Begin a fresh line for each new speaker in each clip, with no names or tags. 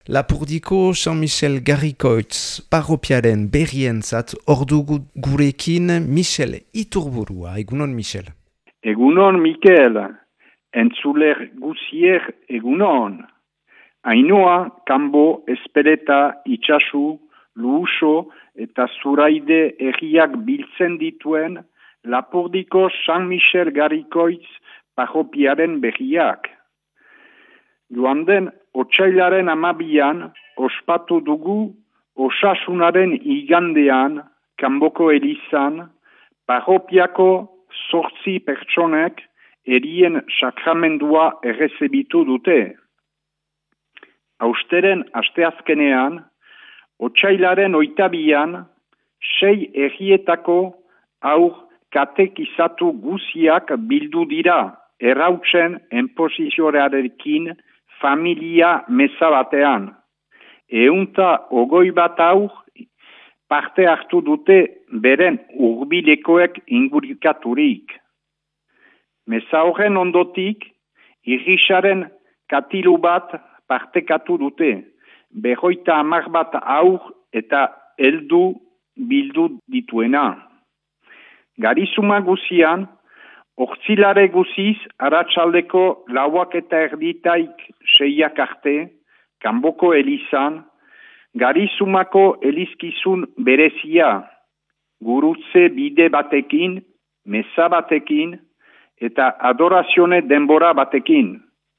Lapurdiko Jean-Michel Garrikoitz parropiaren berrientzat ordu gurekin Michel Iturburua. Egunon, Michel.
Egunon, Mikel. Entzuler guzier egunon. Ainoa, kanbo, espeleta, itxasu, luuso eta zuraide erriak biltzen dituen Lapurdiko Jean-Michel Garrikoitz parropiaren berriak. Joan den otsailaren 12an ospatu dugu osasunaren igandean kanboko elizan parropiako 8 pertsonek erien sakramendua errezebitu dute. Austeren asteazkenean, otsailaren 22an 6 errietako aur katekizatu guziak bildu dira errautzen enposizioarekin familia meza batean. 120 aur parte hartu dute beren hurbilekoek ingurikaturik. Meza horren ondotik, irrisaren katilu bat partekatu dute, 50 bat aur eta heldu bildu dituena. Garizuma guzian, Ortzilare guziz, aratsaldeko 4:30 6 arte, kanboko elizan, Garizumako elizkizun berezia, gurutze bide batekin, meza batekin, eta adorazione denbora batekin.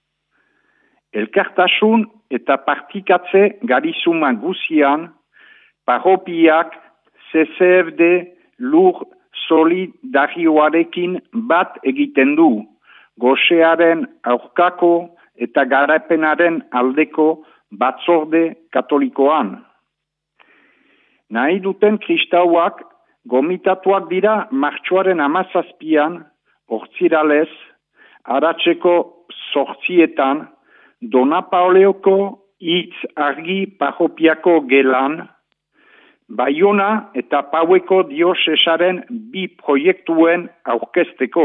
Elkartasun eta partikatze Garizuma guzian, parropiak CCFD lur solidarioarekin bat egiten du, gosearen aurkako eta garapenaren aldeko batzorde katolikoan. Nahi duten kristauak gomitatuak dira martxoaren 17an, ortziralez, aratseko 8etan, Dona Paoleoko hitz argi parropiako gelan, Baiona eta Paueko diosesaren 2 proiektuen aurkezteko.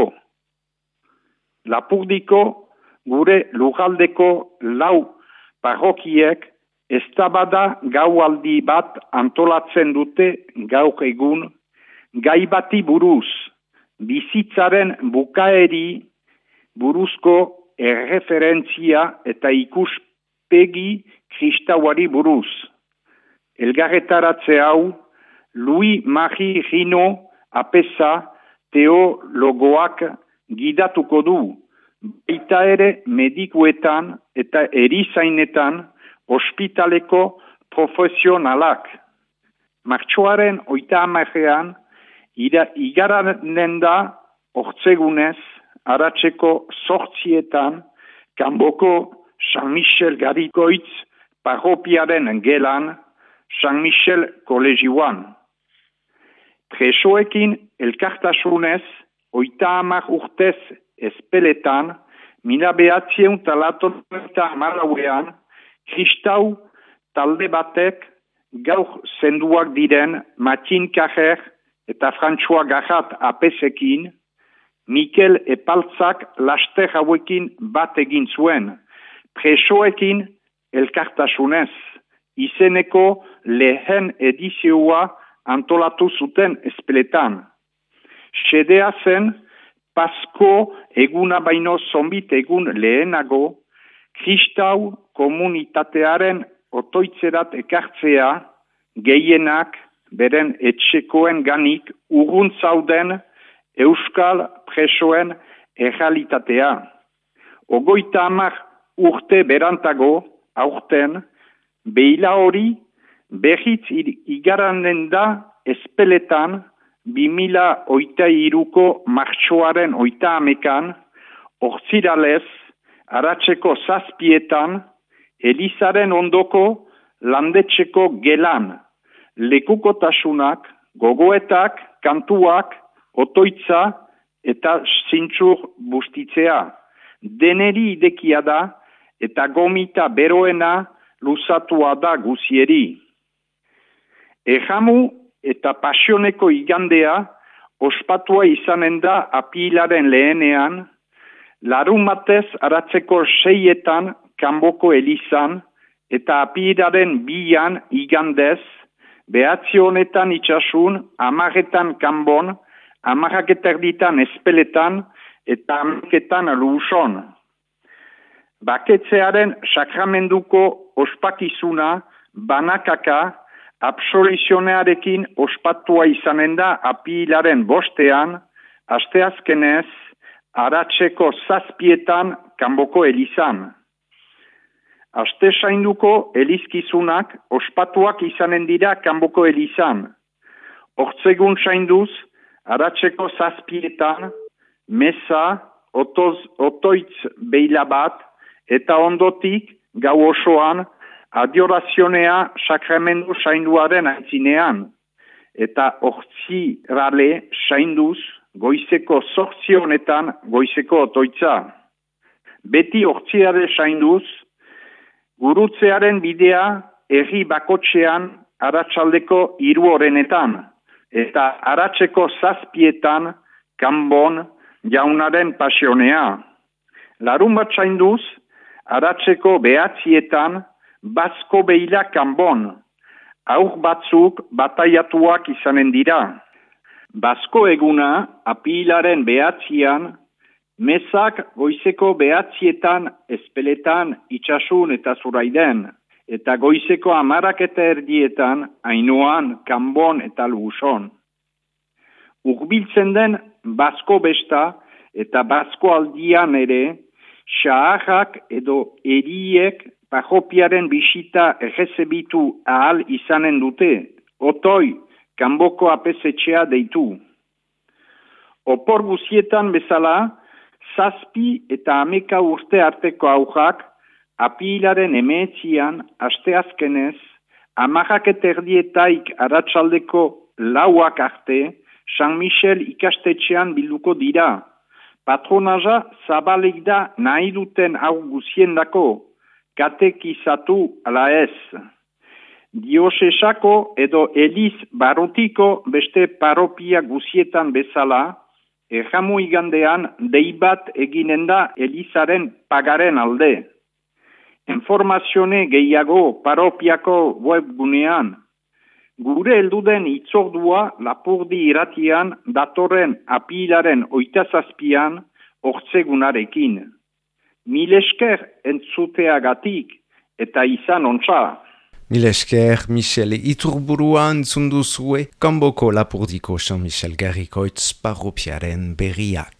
Lapurdiko gure lurraldeko 4 parrokiek eztabada gaualdi bat antolatzen dute gaur egun gai bati buruz, bizitzaren bukaeri buruzko erreferentzia eta ikuspegi kristauari buruz. Elgarretaratze hau, Louis-Marie Rino apesa teologoak gidatuko du, baita ere medikuetan eta erizainetan ospitaleko profesionalak. Martxoaren 30ean, igaranen da ortzegunez, aratseko 8etan, kanboko Jean-Michel Garrikoitz parropiaren gelan, Jean-Michel kolegioan. Presoekin elkartasunez, 30 urtez espeletan, 1984an, kristau talde batek gaur zenduak diren Matin Carrer eta François Garrat apesekin, Mikel Epaltzak laster hauekin bat egin zuen, presoekin elkartasunez, izeneko lehen edizioa antolatu zuten espeletan. Xedea zen, Pasko eguna baino zonbit egun lehenago, kristau komunitatearen otoitzerat ekartzea, gehienak beren etxekoen ganik urrun zauden euskal presoen errealitatea. 30 urte berantago, aurten, beila hori berriz igaranen da espeletan 2023ko martxoaren 30ean, ortziralez, aratseko 7etan, elizaren ondoko landetxeko gelan, lekukotasunak, gogoetak, kantuak, otoitza eta zintzur bustitzea. Deneri idekia da eta gomita beroena luzatua da guzieri. Erramu eta pasioneko igandea ospatua izanen da apilaren lehenean, larunbatez aratzeko 6etan kanboko elizan eta apirilaren 2an igandez, behatzi honetan itxasun, 10etan kanbon, 10 espeletan, eta 10 luson. Baketzearen sakramenduko ospakizuna, banakaka, absolizionearekin ospatua izanen da apirilaren 5ean, asteazkenez, Aratzeko 7etan kanboko elizan. Aste sainduko elizkizunak ospatuak izanen dira kanboko elizan. Hortzegun sainduz, Aratzeko 7etan, meza, otoitz beila bat, eta ondotik, gau osoan, adiorazionea sakramendu sainduaren aitzinean. Eta hortzi rale sainduz, goizeko 8 honetan, goizeko otoitza. Beti hortziare sainduz, gurutzearen bidea herri bakotxean Aratzaldeko 3 eta Aratzeko 7etan kanbon jaunaren pasionea. Larun bat sainduz, Aratzeko 9etan bazko beila kanbon. Aur batzuk bataiatuak izanen dira. Bazko eguna apirilaren 9an, mezak goizeko 9etan espeletan itxasun eta zuraiden, eta goizeko 10:30 Ainoan, kanbon eta luson. Urbiltzen den bazko besta eta bazko aldian ere, xaharrak edo eriek parropiaren bisita errezebitu ahal izanen dute, otoi, kanboko apesetxea deitu. Opor guzietan bezala, 7 eta 10 urte arteko aurrak, apirilaren 19an, asteazkenez, 10:30 Aratzaldeko 4 arte, San Michel ikastetxean bilduko dira. Patronaja zabalik da nahi duten aur guziendako, katekizatu ala ez. Diosesako edo Eliz barrutiko beste paropia guzietan bezala, erramu igandean deibat eginen da Elizaren pagaren alde. Informazione gehiago paropiako webgunean. Gure helduden itzordua Lapurdi irratian datorren apirilaren 27an hortzegunarekin. Mil esker entzuteagatik eta izan ontsa.
Mil esker, Michel Iturburua entzun duzue, kanboko Lapurdiko Jean-Michel Garrikoitz parropiaren berriak.